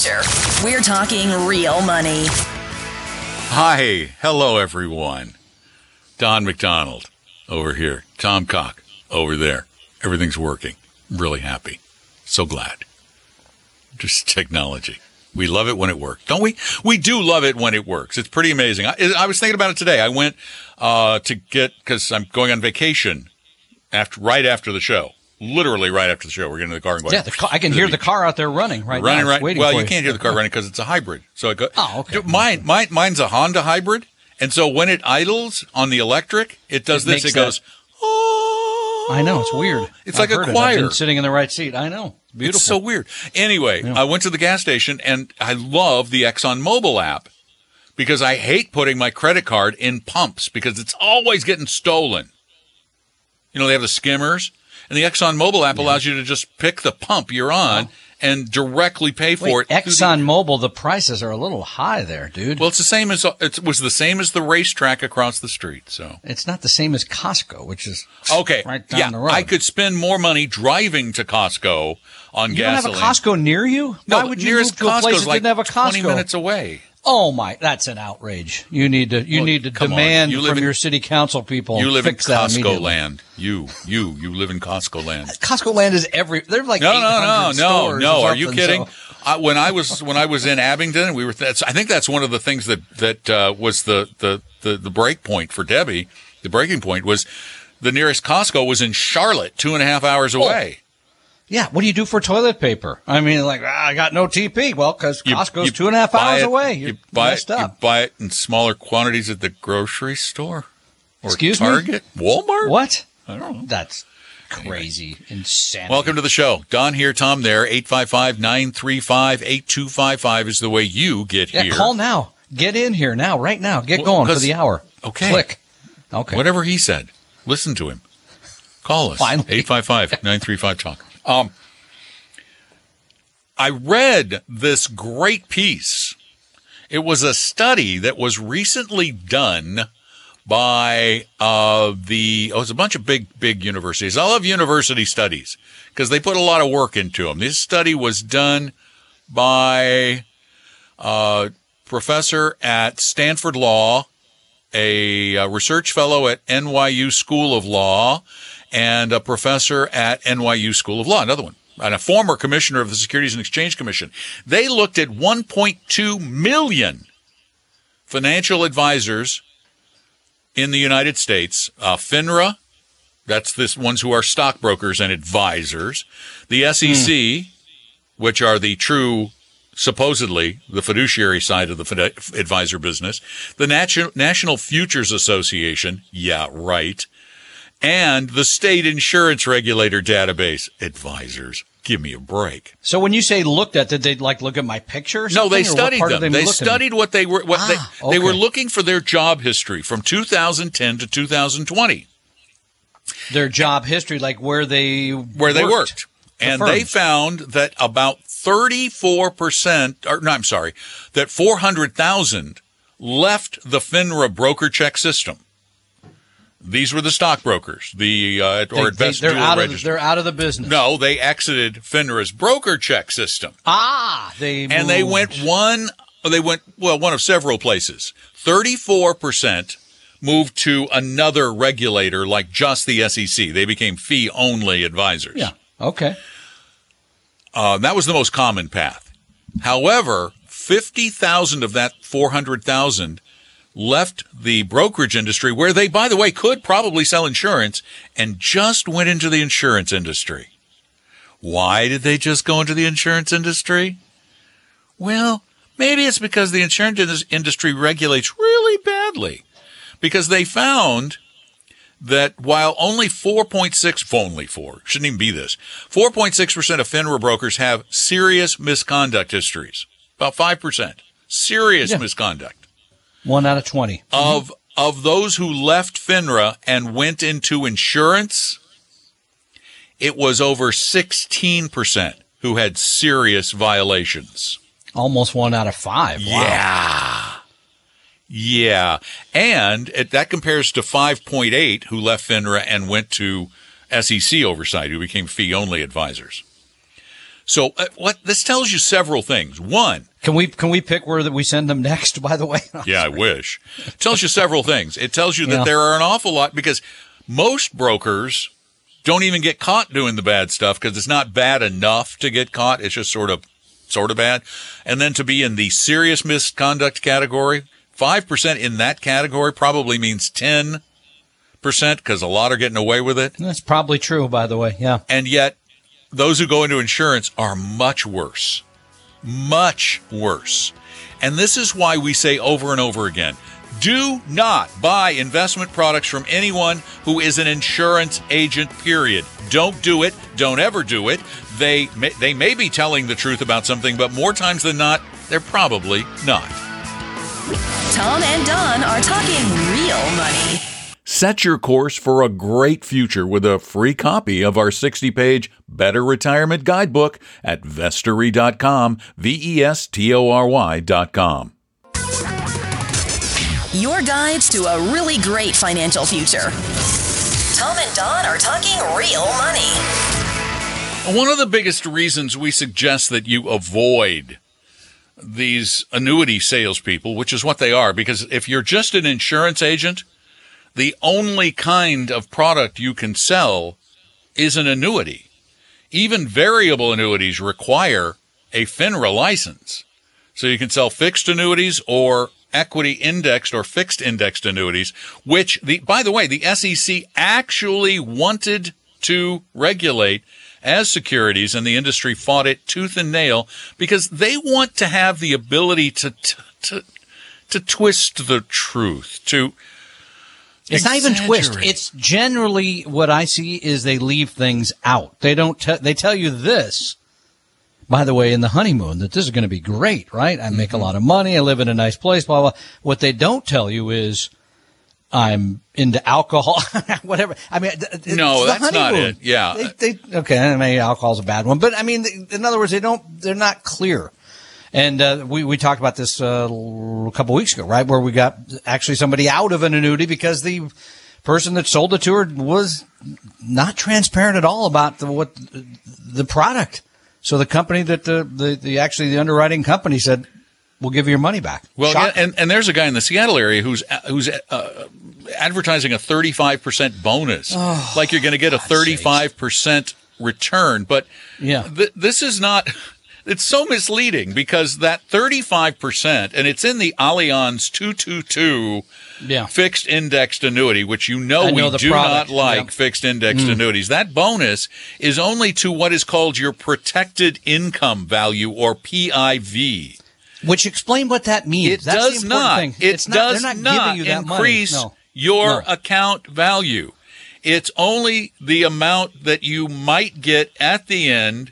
Webster. We're talking real money. Hi. Hello, everyone. Don McDonald over here. Tom Cock over there. Everything's working. Really happy. So glad. Just technology. We love it when it works, don't we? We do love it when it works. It's pretty amazing. I was thinking about it today. I went because I'm going on vacation right after the show. Literally right after the show. We're getting in the car and going. Yeah, I can hear the car out there running now. Right. Well, you you can't hear the car running because it's a hybrid. So it goes. Oh, okay. Mine's a Honda hybrid, and so when it idles on the electric, it does this. It goes. Oh, I know, it's weird. It's like a choir. I've been sitting in the right seat. I know. It's beautiful. It's so weird. Anyway, I went to the gas station, and I love the ExxonMobil app because I hate putting my credit card in pumps because it's always getting stolen. You know, they have the skimmers, and the ExxonMobil app allows you to just pick the pump you're on and directly pay for it. ExxonMobil, the prices are a little high there, dude. Well, it was the same as the racetrack across the street. So it's not the same as Costco, which is right down the road. I could spend more money driving to Costco on gasoline. You don't have a Costco near you? No, why would you nearest move to a place Costco's that like didn't have a Costco? 20 minutes away. Oh my, that's an outrage. You need to demand from your city council people. You live in fix that Costco land. You live in Costco land. Costco land is they're like 800 stores. No. Are you kidding? So. When I was in Abingdon, I think that's one of the things that was the break point for Debbie. The breaking point was the nearest Costco was in Charlotte, 2.5 hours away. Yeah, what do you do for toilet paper? I mean, I got no TP. Well, because Costco's 2.5 hours away. You're messed up. You buy it in smaller quantities at the grocery store or Excuse Target, me? Walmart. What? I don't know. That's crazy, insanity. Welcome to the show. Don here, Tom there. 855-935-8255 is the way you get here. Yeah, call now. Get in here now, right now. Get going for the hour. Okay. Click. Okay. Whatever he said. Listen to him. Call us. 855-935-TALK. I read this great piece. It was a study that was recently done by it was a bunch of big universities. I love university studies because they put a lot of work into them. This study was done by a professor at Stanford Law, a research fellow at NYU School of Law, and a professor at NYU School of Law, another one, and a former commissioner of the Securities and Exchange Commission. They looked at 1.2 million financial advisors in the United States. FINRA, that's the ones who are stockbrokers and advisors. The SEC, which are the true, supposedly, the fiduciary side of the advisor business. The National Futures Association, yeah, right. And the state insurance regulator database. Advisors, give me a break. So when you say looked at, did they look at my picture or something? No, they studied them. They studied what they were. They were looking for their job history from 2010 to 2020. Their job history, like where they worked. And they found that about 34%, that 400,000 left the FINRA broker check system. These were the stockbrokers, they're out of the business. No, they exited FINRA's broker check system. They went one of several places. 34% moved to another regulator, like just the SEC. They became fee-only advisors. Yeah. Okay. That was the most common path. However, 50,000 of that 400,000 left the brokerage industry, where they, by the way, could probably sell insurance, and just went into the insurance industry. Why did they just go into the insurance industry? Well, maybe it's because the insurance industry regulates really badly. Because they found that while only 4.6% of FINRA brokers have serious misconduct histories. About 5%. Serious misconduct. 1 out of 20. Of those who left FINRA and went into insurance, it was over 16% who had serious violations. Almost 1 out of 5. Wow. Yeah. And that compares to 5.8 who left FINRA and went to SEC oversight, who became fee-only advisors. So what this tells you several things. One, can we pick where that we send them next, by the way? Yeah, I wish. It tells you several things. It tells you that there are an awful lot, because most brokers don't even get caught doing the bad stuff because it's not bad enough to get caught. It's just sort of bad. And then to be in the serious misconduct category, 5% in that category probably means 10%, because a lot are getting away with it. That's probably true, by the way. Yeah. And yet those who go into insurance are much worse. Much worse. And this is why we say over and over again, do not buy investment products from anyone who is an insurance agent, period. Don't do it. Don't ever do it. They may be telling the truth about something, but more times than not, they're probably not. Tom and Don are talking real money. Set your course for a great future with a free copy of our 60-page Better Retirement Guidebook at vestory.com, vestory.com. Your guides to a really great financial future. Tom and Don are talking real money. One of the biggest reasons we suggest that you avoid these annuity salespeople, which is what they are, because if you're just an insurance agent, the only kind of product you can sell is an annuity. Even variable annuities require a FINRA license. So you can sell fixed annuities or equity indexed or fixed indexed annuities, which, by the way, the SEC actually wanted to regulate as securities, and the industry fought it tooth and nail because they want to have the ability to twist the truth, to It's not even twist. It's generally what I see is they leave things out. They don't. They tell you this. By the way, in the honeymoon, that this is going to be great, right? I make a lot of money. I live in a nice place. Blah blah. What they don't tell you is I'm into alcohol, whatever. I mean, no, that's honeymoon. Not it. Yeah. Okay. Maybe alcohol's a bad one, but I mean, in other words, they're not clear. And we talked about this a couple weeks ago, right, where we got actually somebody out of an annuity because the person that sold it to her was not transparent at all about the product. So the company that the underwriting company said, we'll give you your money back. Well, and there's a guy in the Seattle area who's advertising a 35% bonus, like you're going to get a 35% return. But this is not. It's so misleading because that 35%, and it's in the Allianz 222 fixed indexed annuity, which we do not like fixed indexed annuities. That bonus is only to what is called your protected income value, or PIV. Which explain what that means. It does not. It does not increase your account value. It's only the amount that you might get at the end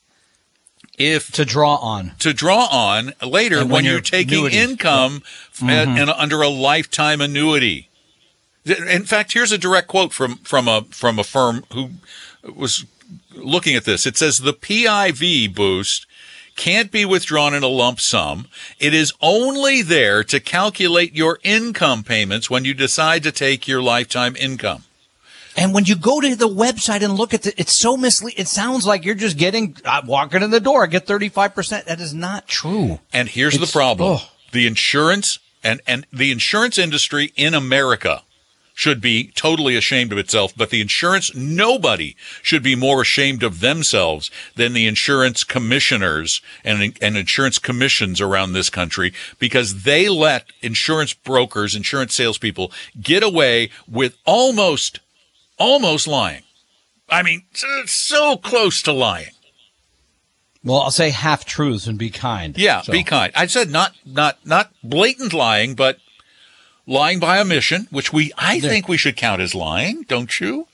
to draw on later when you're taking income under a lifetime annuity. In fact, here's a direct quote from a firm who was looking at this. It says the PIV boost can't be withdrawn in a lump sum. It is only there to calculate your income payments when you decide to take your lifetime income. And when you go to the website and look at it's so misleading. It sounds like you're just walking in the door, I get 35%. That is not true. And here's the problem. The insurance and the insurance industry in America should be totally ashamed of itself, but nobody should be more ashamed of themselves than the insurance commissioners and insurance commissions around this country, because they let insurance brokers, insurance salespeople get away with almost lying. I mean, so close to lying. Well, I'll say half truths and be kind. Yeah, be kind. I said not blatant lying, but lying by omission, which I think we should count as lying, don't you?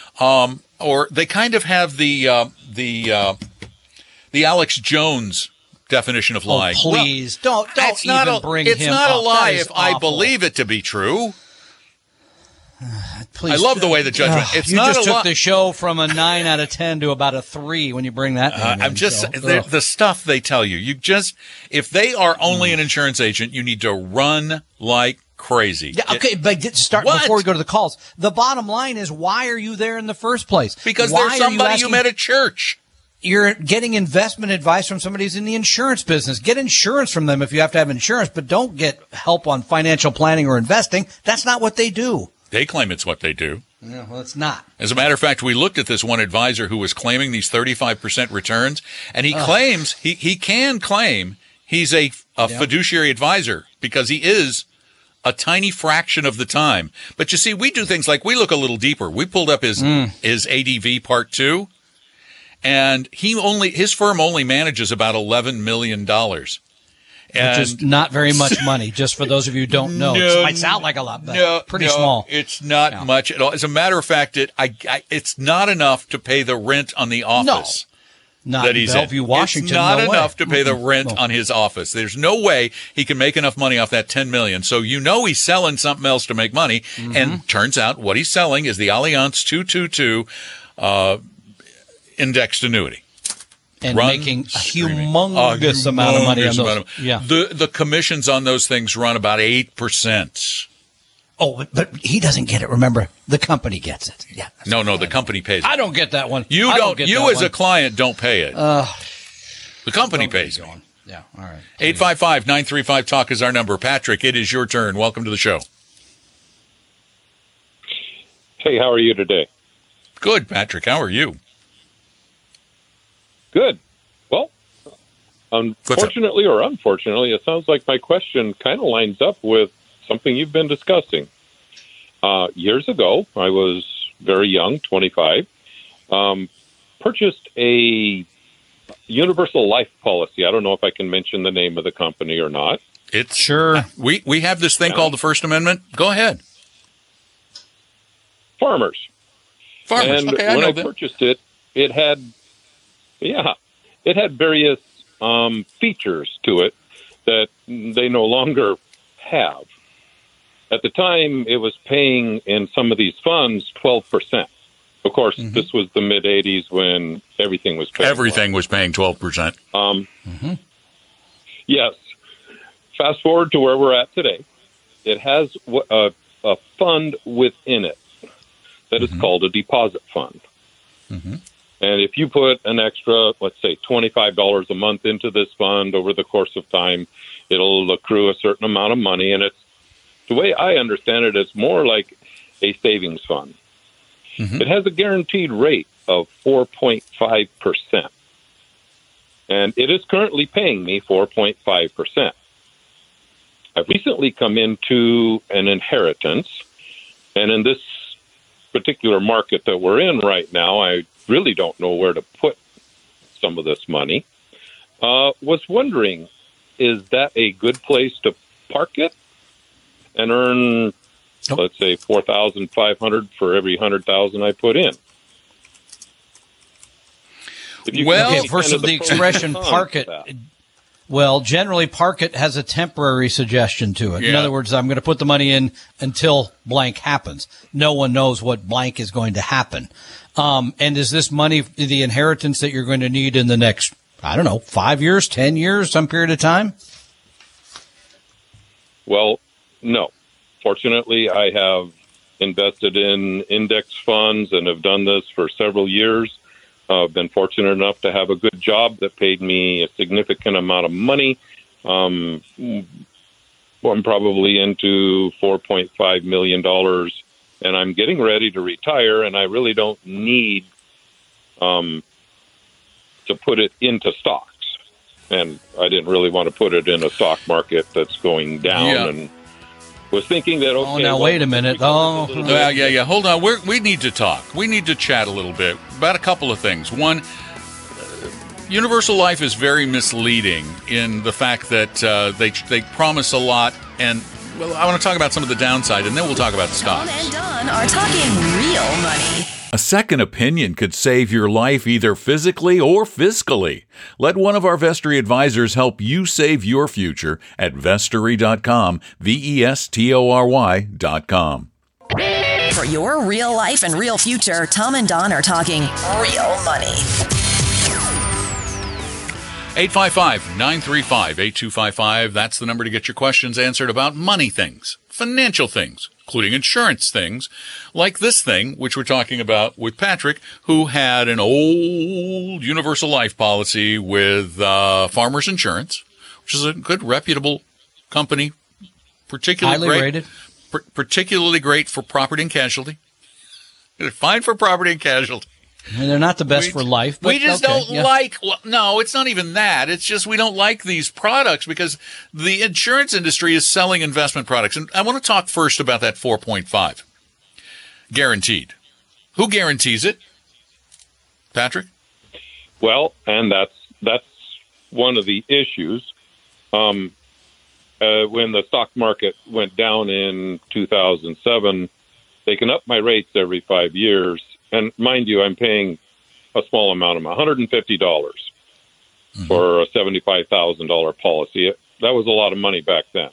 Or they kind of have the Alex Jones definition of lying. Oh, please don't even bring him up. It's not a lie if I believe it to be true. Please, I love the way the judgment. You just took the show from a 9 out of 10 to about a 3 when you bring that. The stuff they tell you. If they are only an insurance agent, you need to run like crazy. Yeah, okay, but before we go to the calls. The bottom line is, why are you there in the first place? Because there's somebody you met at church. you're getting investment advice from somebody who's in the insurance business. Get insurance from them if you have to have insurance, but don't get help on financial planning or investing. That's not what they do. They claim it's what they do. Yeah, well, it's not. As a matter of fact, we looked at this one advisor who was claiming these 35% returns, and he claims, he can claim he's a fiduciary advisor because he is a tiny fraction of the time. But you see, we do things like we look a little deeper. We pulled up his ADV Part 2. And his firm only manages about $11 million. Which is not very much money, just for those of you who don't know. It might sound like a lot, but pretty small. It's not much at all. As a matter of fact, it's not enough to pay the rent on the office. Not that he's Bellevue, in. Washington. It's not no enough way. to pay the rent on his office. There's no way he can make enough money off that $10 million. So he's selling something else to make money. And turns out what he's selling is the Allianz 222 indexed annuity. And making a humongous amount of money on those. The commissions on those things run about 8%. Oh, but he doesn't get it. Remember, the company gets it. Yeah. No, the company pays it. I don't get that one. You as a client don't pay it. The company pays it. Yeah, all right. 855-935-TALK is our number. Patrick, it is your turn. Welcome to the show. Hey, how are you today? Good, Patrick. How are you? Good. Well, unfortunately or unfortunately, it sounds like my question kind of lines up with something you've been discussing. Years ago, I was very young, 25, purchased a universal life policy. I don't know if I can mention the name of the company or not. It's sure. We have this thing called the First Amendment. Go ahead. Farmers. And okay, when I purchased it, it had various features to it that they no longer have. At the time, it was paying in some of these funds 12%. Of course, this was the mid-'80s when everything was paying. Everything was paying 12%. Yes. Fast forward to where we're at today. It has a fund within it that is called a deposit fund. And if you put an extra, let's say, $25 a month into this fund over the course of time, it'll accrue a certain amount of money. And it's the way I understand it, it's more like a savings fund. It has a guaranteed rate of 4.5%. And it is currently paying me 4.5%. I've recently come into an inheritance. And in this particular market that we're in right now, I really don't know where to put some of this money. Was wondering, is that a good place to park it and earn, let's say, $4,500 for every $100,000 I put in? First of the expression "park it." Well, generally, park it has a temporary suggestion to it. In other words, I'm going to put the money in until blank happens. No one knows what blank is going to happen. And is this money the inheritance that you're going to need in the next, 5 years, 10 years, some period of time? Well, no. Fortunately, I have invested in index funds and have done this for several years. I've been fortunate enough to have a good job that paid me a significant amount of money. I'm probably into $4.5 million, and I'm getting ready to retire, and I really don't need to put it into stocks. And I didn't really want to put it in a stock market that's going down and was thinking that, wait a minute. Hold on. We need to talk. We need to chat a little bit about a couple of things. One, Universal Life is very misleading in the fact that they promise a lot, and I want to talk about some of the downside, and then we'll talk about the stocks. Tom and Don are talking real money. A second opinion could save your life either physically or fiscally. Let one of our Vestory advisors help you save your future at Vestory.com, Vestory.com. For your real life and real future, Tom and Don are talking real money. 855-935-8255. That's the number to get your questions answered about money things, financial things, including insurance things like this thing, which we're talking about with Patrick, who had an old universal life policy with Farmers Insurance, which is a good, reputable company, particularly highly rated. Particularly great for property and casualty. They're fine for property and casualty. And they're not the best for life. But we just okay, don't like. Well, no, it's not even that. It's just we don't like these products because the insurance industry is selling investment products. And I want to talk first about that 4.5 guaranteed. Who guarantees it, Patrick? Well, and that's one of the issues. When the stock market went down in 2007, they can up my rates every 5 years. And mind you, I'm paying a small amount of $150 for a $75,000 policy. That was a lot of money back then.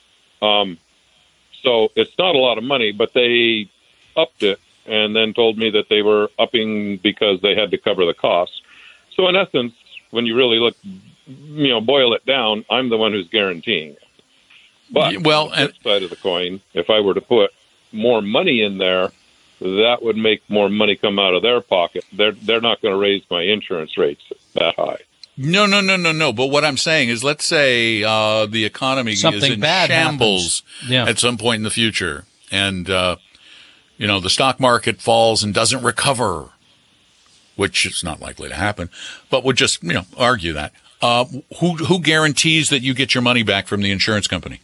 So it's not a lot of money, but they upped it and then told me that they were upping because they had to cover the costs. So in essence, when you really look, boil it down, I'm the one who's guaranteeing it. But on the flip side of the coin, if I were to put more money in there, that would make more money come out of their pocket. They're not going to raise my insurance rates that high. No. But what I'm saying is, let's say the economy is in shambles at some point in the future, and the stock market falls and doesn't recover, which is not likely to happen. But we'll just argue that. Who guarantees that you get your money back from the insurance company?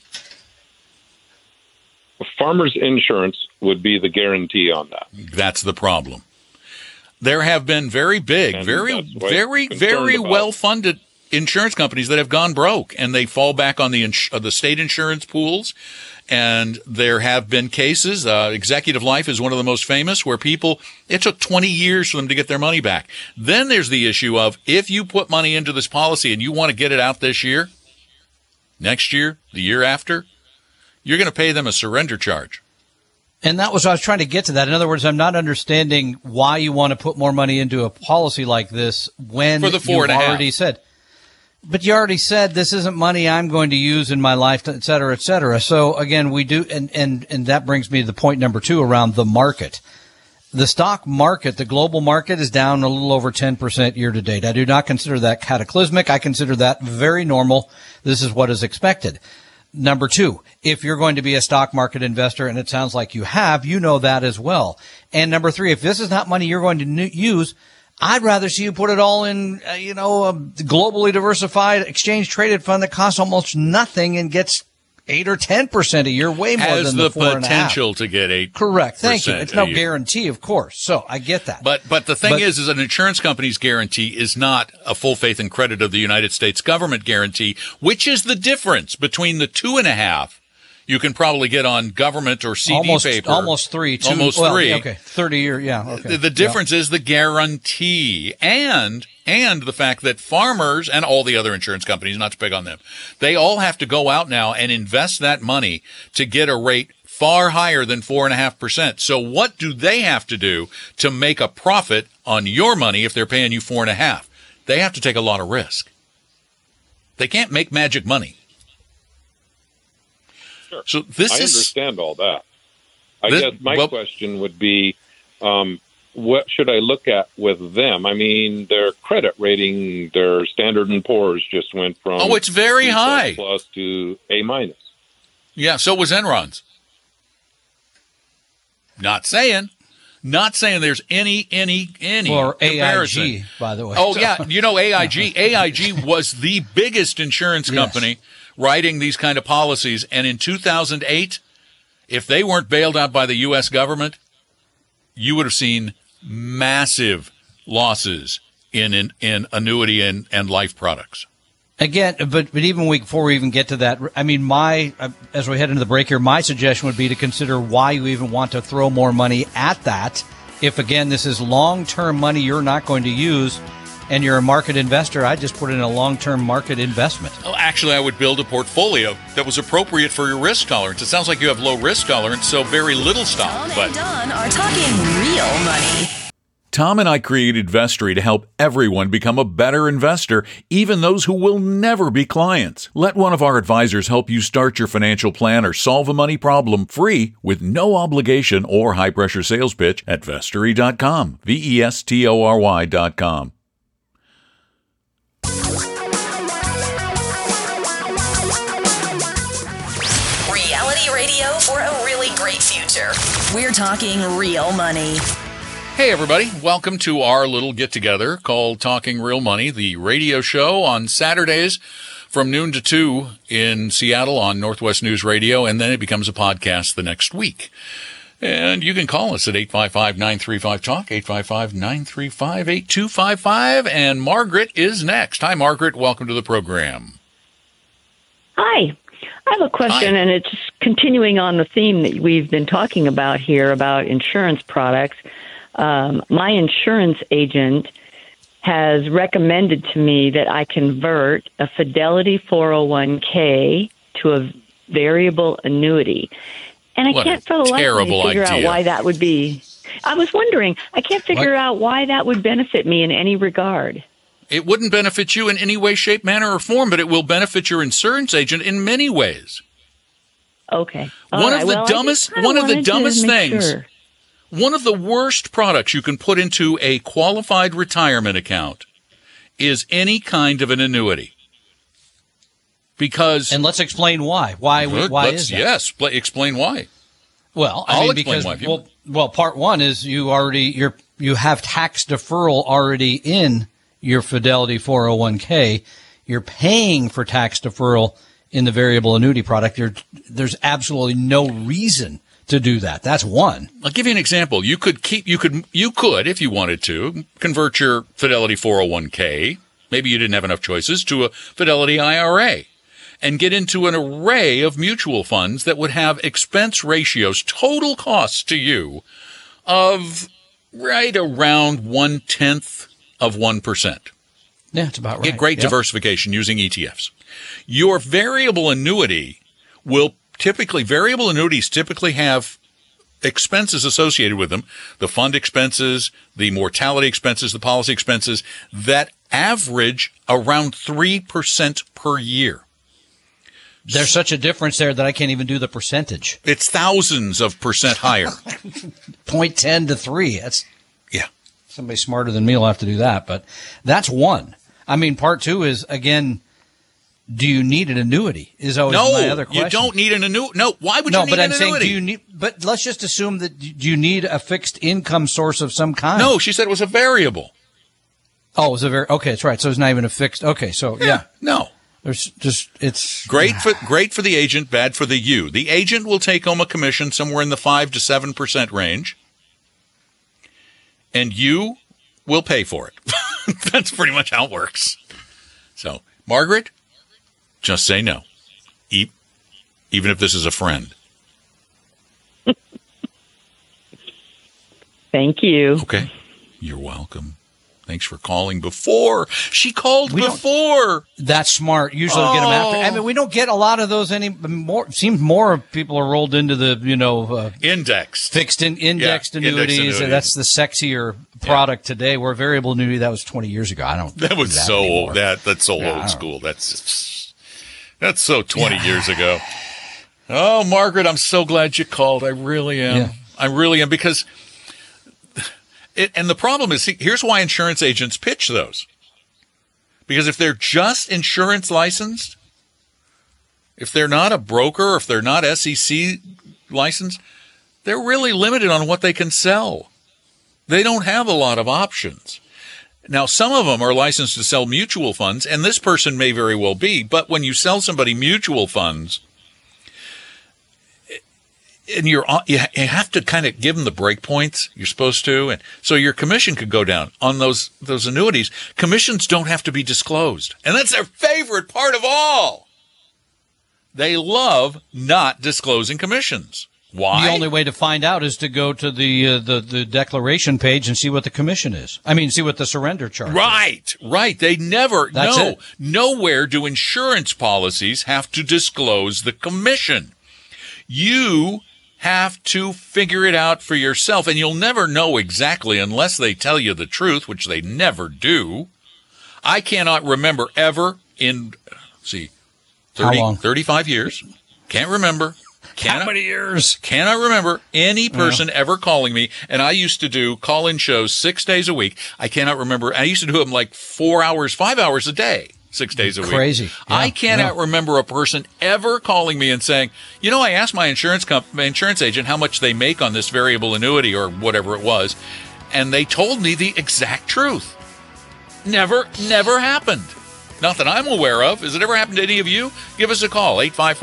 Farmers Insurance would be the guarantee on that. That's the problem. There have been very big, very well-funded insurance companies that have gone broke, and they fall back on the state insurance pools. And there have been cases, Executive Life is one of the most famous, where it took 20 years for them to get their money back. Then there's the issue of, if you put money into this policy and you want to get it out this year, next year, the year after, you're going to pay them a surrender charge. And I was trying to get to that. In other words, I'm not understanding why you want to put more money into a policy like this when for the 4.5. Already said. But you already said this isn't money I'm going to use in my life, et cetera, et cetera. So again, we do, and that brings me to the point number 2 around the market. The stock market, the global market, is down a little over 10% year to date. I do not consider that cataclysmic. I consider that very normal. This is what is expected. Number 2, if you're going to be a stock market investor, and it sounds like you have, you know that as well. And number 3, if this is not money you're going to use, I'd rather see you put it all in, a globally diversified exchange traded fund that costs almost nothing and gets 8 or 10% a year, way more than the 4.5. Has the potential to get 8%. Correct. Thank you. It's no guarantee, of course. So I get that. But the thing is an insurance company's guarantee is not a full faith and credit of the United States government guarantee, which is the difference between the 2.5 you can probably get on government or CD paper. Almost 3. Almost 3. Okay. 30 year. Yeah. Okay. The difference is the guarantee and the fact that Farmers and all the other insurance companies, not to pick on them, they all have to go out now and invest that money to get a rate far higher than 4.5%. So what do they have to do to make a profit on your money if they're paying you 4.5%? They have to take a lot of risk. They can't make magic money. Sure. So I understand all that. I guess my question would be, what should I look at with them? I mean, their credit rating, their Standard & Poor's just went from it's very high plus to A-. Yeah, so was Enron's. Not saying there's any or comparison. AIG, by the way. Oh yeah, AIG was the biggest insurance company writing these kind of policies, and in 2008, if they weren't bailed out by the U.S. government, you would have seen massive losses in annuity and life products. Again, but even before we even get to that, I mean, as we head into the break here, my suggestion would be to consider why you even want to throw more money at that. If, again, this is long-term money you're not going to use and you're a market investor, I'd just put it in a long-term market investment. Well, actually, I would build a portfolio that was appropriate for your risk tolerance. It sounds like you have low risk tolerance, so very little stock. Tom and Don are talking real money. Tom and I created Vestory to help everyone become a better investor, even those who will never be clients. Let one of our advisors help you start your financial plan or solve a money problem free with no obligation or high-pressure sales pitch at Vestory.com, Vestory.com. Reality radio for a really great future. We're talking real money. Hey, everybody. Welcome to our little get-together called Talking Real Money, the radio show on Saturdays from noon to 2 in Seattle on Northwest News Radio, and then it becomes a podcast the next week. And you can call us at 855-935-TALK, 855-935-8255, and Margaret is next. Hi, Margaret. Welcome to the program. Hi. I have a question, and it's continuing on the theme that we've been talking about here about insurance products. My insurance agent has recommended to me that I convert a Fidelity 401k to a variable annuity. And I can't for the life of me figure out why that would be. I was wondering, I can't figure out why that would benefit me in any regard. It wouldn't benefit you in any way, shape, manner, or form, but it will benefit your insurance agent in many ways. Okay. One of the dumbest things. Sure. One of the worst products you can put into a qualified retirement account is any kind of an annuity. Because and let's explain why. Why is that? Yes, explain why. Well, I'll explain why. Well, part one is you have tax deferral already in your Fidelity 401k. You're paying for tax deferral in the variable annuity product. There's absolutely no reason to do that. That's one. I'll give you an example. You could, if you wanted to, convert your Fidelity 401k, maybe you didn't have enough choices, to a Fidelity IRA and get into an array of mutual funds that would have expense ratios, total costs to you, of right around 0.1%. Yeah, it's about right. Get great diversification using ETFs. Your variable annuity variable annuities typically have expenses associated with them, the fund expenses, the mortality expenses, the policy expenses, that average around 3% per year. There's such a difference there that I can't even do the percentage. It's thousands of percent higher. 0.10 to 3. Somebody smarter than me will have to do that, but that's one. I mean, part two is, again, do you need an annuity? Is always my other question. No, you don't need an annuity. No, why would you need an annuity? No, but I'm saying, but let's just assume that do you need a fixed income source of some kind? No, she said it was a variable. Oh, it was okay, that's right. So it's not even a fixed. Okay, so yeah. No. There's just, it's great for the agent, bad for the you. The agent will take home a commission somewhere in the 5 to 7% range, and you will pay for it. That's pretty much how it works. So, Margaret, just say no, even if this is a friend. Thank you. Okay. You're welcome. Thanks for calling before. She called before. That's smart. Usually we get them after. I mean, we don't get a lot of those anymore. Seems more people are rolled into the, indexed. Fixed indexed annuities. That's the sexier product today, where variable annuity, that was 20 years ago. That was so old. That's so old school. That's so 20 years ago. Oh, Margaret, I'm so glad you called. I really am. Yeah. I really am, because and the problem is, here's why insurance agents pitch those. Because if they're just insurance licensed, if they're not a broker, if they're not SEC licensed, they're really limited on what they can sell. They don't have a lot of options. Now, some of them are licensed to sell mutual funds, and this person may very well be, but when you sell somebody mutual funds, and you have to kind of give them the break points you're supposed to, and so your commission could go down on those annuities. Commissions don't have to be disclosed, and that's their favorite part of all. They love not disclosing commissions. Why? The only way to find out is to go to the declaration page and see what the commission is. I mean, see what the surrender charge is. Right. They never. Nowhere do insurance policies have to disclose the commission. You have to figure it out for yourself. And you'll never know exactly unless they tell you the truth, which they never do. I cannot remember ever in, 35 years. Can't remember. How many years? Cannot remember any person ever calling me. And I used to do call-in shows 6 days a week. I cannot remember. I used to do them like 4 hours, 5 hours a day, 6 days a week. Crazy. Yeah, I cannot remember a person ever calling me and saying, you know, I asked my insurance agent how much they make on this variable annuity or whatever it was, and they told me the exact truth. Never happened. Not that I'm aware of. Has it ever happened to any of you? Give us a call,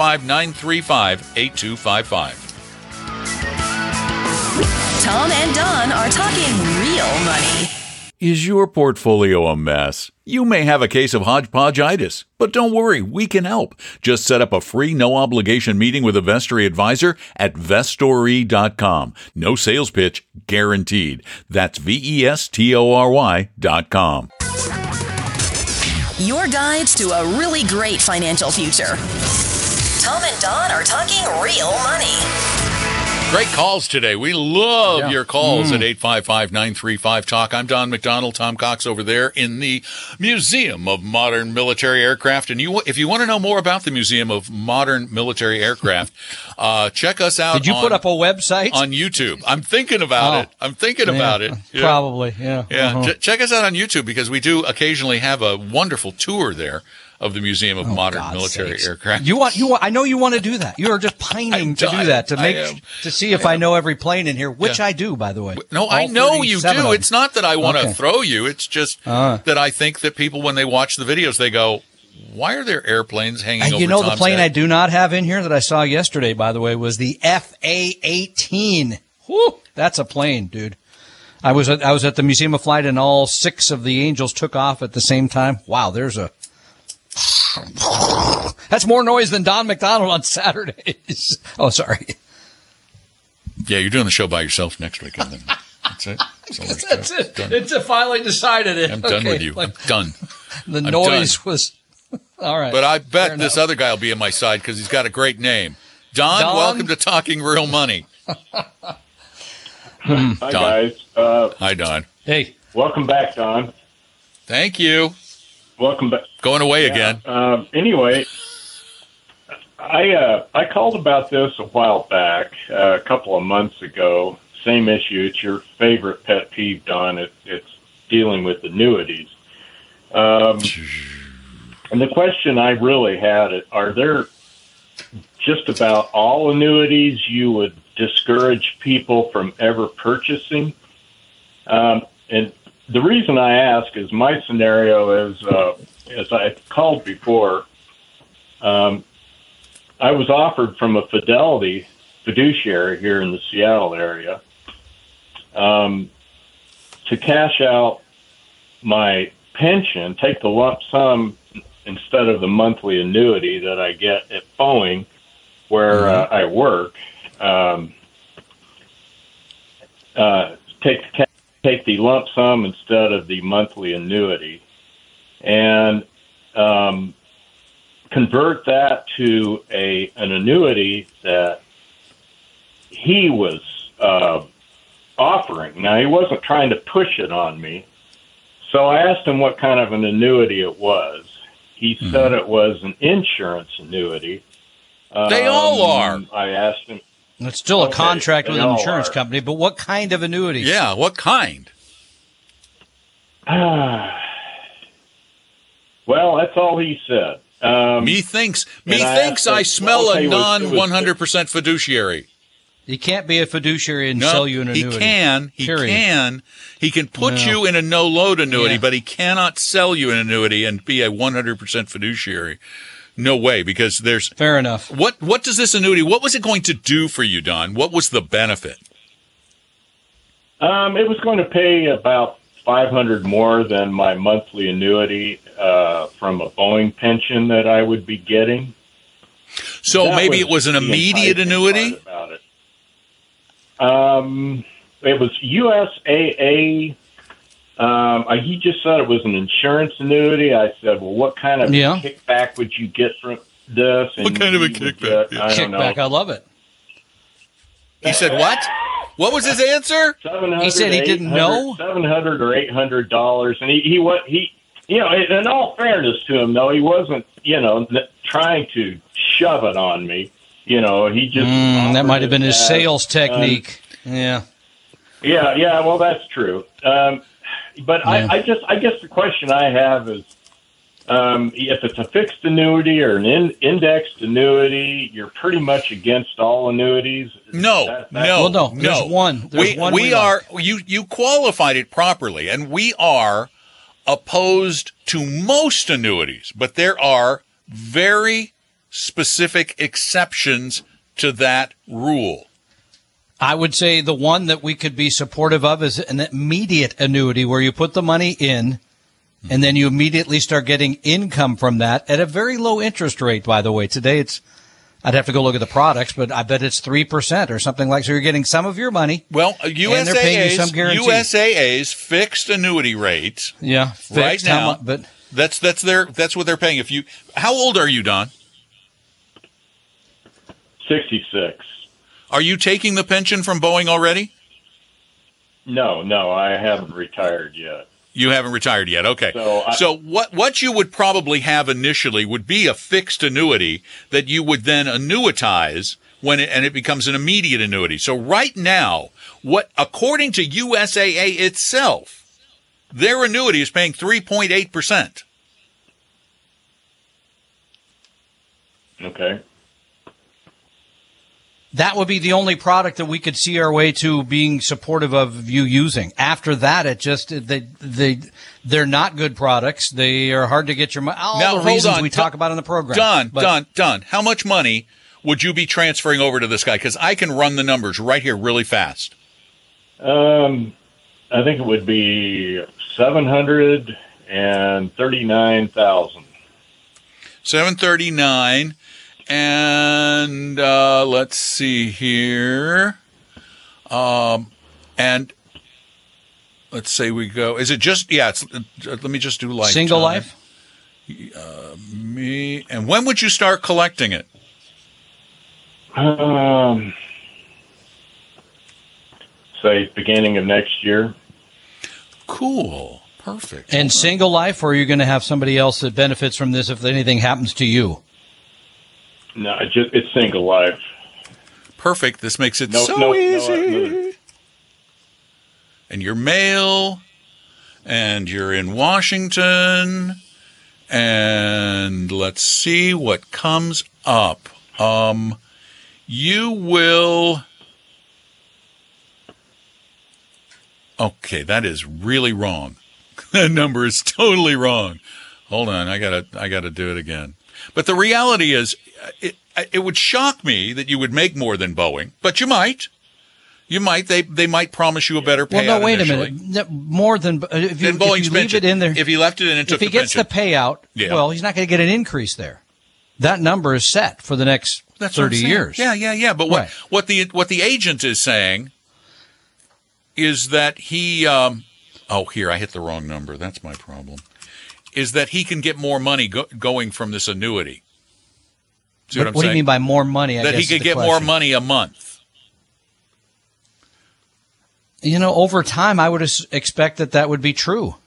855-935-8255. Tom and Don are talking real money. Is your portfolio a mess? You may have a case of hodgepodgeitis, but don't worry, we can help. Just set up a free, no-obligation meeting with a Vestory advisor at Vestory.com. No sales pitch, guaranteed. That's Vestory.com. Your guides to a really great financial future. Tom and Don are talking real money. Great calls today. We love your calls at 855-935-TALK. I'm Don McDonald. Tom Cox over there in the Museum of Modern Military Aircraft. And if you want to know more about the Museum of Modern Military Aircraft, check us out. Did you put up a website? On YouTube. I'm thinking about it. Yeah. Probably, yeah. Yeah. Check us out on YouTube because we do occasionally have a wonderful tour there of the Museum of Modern Military Aircraft. You want, I know you want to do that. You are just pining to do that, to see if I know every plane in here, which I do, by the way. No, I know you do. It's not that I want to throw you. It's just that I think that people, when they watch the videos, they go, why are there airplanes hanging over You know, Tom's the plane head? I do not have in here that I saw yesterday, by the way, was the FA-18. Whew, that's a plane, dude. I was at the Museum of Flight, and all 6 of the Angels took off at the same time. Wow, that's more noise than Don McDonald on Saturdays. Oh, sorry. Yeah, you're doing the show by yourself next weekend. Then. That's it. That's it. Done. It's finally decided it. I'm done with you. I'm done. The noise was all right. But I bet this other guy will be on my side because he's got a great name. Don, welcome to Talking Real Money. Hi, guys. Hi, Don. Hey. Welcome back, Don. Thank you. Welcome back. Going away again. Anyway, I called about this a while back, a couple of months ago. Same issue. It's your favorite pet peeve, Don. It's dealing with annuities. And the question I really had, are there just about all annuities you would discourage people from ever purchasing? And the reason I ask is my scenario is, as I called before, I was offered from a Fidelity fiduciary here in the Seattle area to cash out my pension, take the lump sum instead of the monthly annuity that I get at Boeing, where I work. Take the lump sum instead of the monthly annuity, and convert that to an annuity that he was offering. Now, he wasn't trying to push it on me, so I asked him what kind of an annuity it was. He said it was an insurance annuity. They all are. I asked him. It's still a contract with an insurance company, but what kind of annuity? Yeah, what kind? Well, that's all he said. Methinks I smell a non-100% fiduciary. He can't be a fiduciary and sell you an annuity. He can put you in a no-load annuity, but he cannot sell you an annuity and be a 100% fiduciary. No way, because there's... Fair enough. What does this annuity, what was it going to do for you, Don? What was the benefit? It was going to pay about $500 more than my monthly annuity from a Boeing pension that I would be getting. So maybe it was an immediate annuity? About it. It was USAA. He just said it was an insurance annuity. I said, well, what kind of kickback would you get from this? And what kind of a kickback? I don't know. I love it. He said what? What was his answer? He said he didn't know? $700 or $800. And he you know, in all fairness to him, though, he wasn't, you know, trying to shove it on me. You know, he just that might have been his sales technique. Yeah. Well, that's true. But I guess the question I have is, if it's a fixed annuity or an indexed annuity, you're pretty much against all annuities. No. There's one. You qualified it properly, and we are opposed to most annuities, but there are very specific exceptions to that rule. I would say the one that we could be supportive of is an immediate annuity where you put the money in and then you immediately start getting income from that at a very low interest rate, by the way. Today I'd have to go look at the products, but I bet it's 3% or something like, so you're getting some of your money. Well, USAA's fixed annuity rate. Yeah. Fixed, right now. But that's what they're paying. How old are you, Don? 66. Are you taking the pension from Boeing already? No, I haven't retired yet. You haven't retired yet. Okay. So what you would probably have initially would be a fixed annuity that you would then annuitize and it becomes an immediate annuity. So right now, according to USAA itself, their annuity is paying 3.8%. Okay. That would be the only product that we could see our way to being supportive of you using. After that, they're not good products. They are hard to get your money. All the reasons we talk about in the program. Don, how much money would you be transferring over to this guy? Because I can run the numbers right here really fast. I think it would be $739,000. $739,000. And let's see here. And let's say we go. Is it just? Yeah. Let me just do lifetime. Single life. And when would you start collecting it? Say beginning of next year. Cool. Perfect. And single life, or are you going to have somebody else that benefits from this if anything happens to you? No, it's single life. Perfect. This makes it so easy. And you're male, and you're in Washington, and let's see what comes up. You will. Okay, that is really wrong. That number is totally wrong. Hold on, I gotta do it again. But the reality is, it would shock me that you would make more than Boeing, but you might. You might. They might promise you a better payout. Well, no, wait initially. a minute. More than if you leave it in there. If he left it in and took the pension. If he gets the payout, well, he's not going to get an increase there. That number is set for the next 30 years. Yeah. But what the agent is saying is that he. Here I hit the wrong number. That's my problem. Is that he can get more money going from this annuity. See what I'm saying? What do you mean by more money? That he could get more money a month. You know, over time, I would expect that would be true.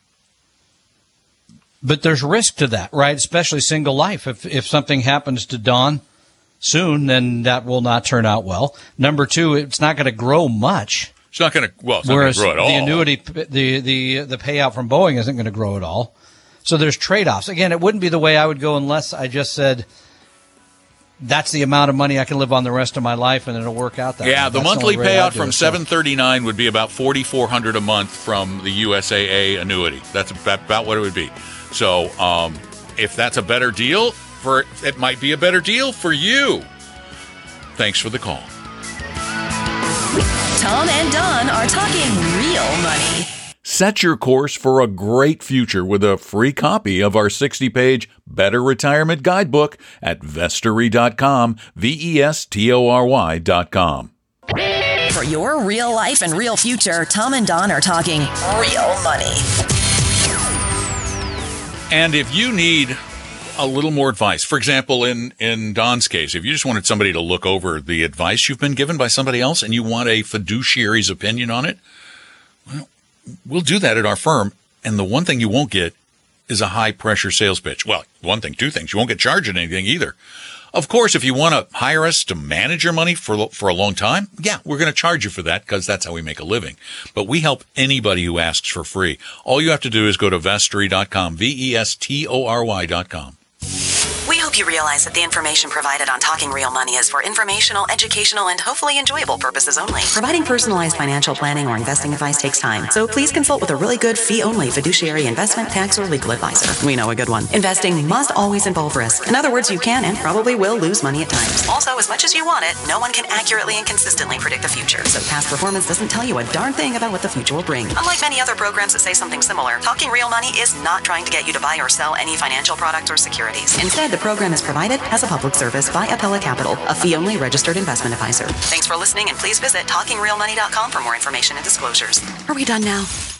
But there's risk to that, right? Especially single life. If something happens to Dawn soon, then that will not turn out well. Number two, it's not going to grow much. It's not going to grow at all. The annuity, the payout from Boeing isn't going to grow at all. So there's trade-offs. Again, it wouldn't be the way I would go unless I just said, that's the amount of money I can live on the rest of my life, and it'll work out that way. Yeah, the monthly payout from $739 would be about $4,400 a month from the USAA annuity. That's about what it would be. So if that's a better deal, it might be a better deal for you. Thanks for the call. Tom and Don are talking real money. Set your course for a great future with a free copy of our 60-page Better Retirement Guidebook at vestory.com, vestory.com. For your real life and real future, Tom and Don are talking real money. And if you need a little more advice. For example, in Don's case, if you just wanted somebody to look over the advice you've been given by somebody else and you want a fiduciary's opinion on it, well, we'll do that at our firm. And the one thing you won't get is a high-pressure sales pitch. Well, one thing, two things. You won't get charged anything either. Of course, if you want to hire us to manage your money for a long time, yeah, we're going to charge you for that because that's how we make a living. But we help anybody who asks for free. All you have to do is go to vestory.com, vestory.com. We hope you realize that the information provided on Talking Real Money is for informational, educational, and hopefully enjoyable purposes only. Providing personalized financial planning or investing advice takes time, so please consult with a really good fee-only fiduciary investment, tax, or legal advisor. We know a good one. Investing must always involve risk. In other words, you can and probably will lose money at times. Also, as much as you want it, no one can accurately and consistently predict the future. So past performance doesn't tell you a darn thing about what the future will bring. Unlike many other programs that say something similar, Talking Real Money is not trying to get you to buy or sell any financial product or securities. Instead, the program is provided as a public service by Apella Capital, a fee-only registered investment advisor. Thanks for listening, and please visit TalkingRealMoney.com for more information and disclosures. Are we done now?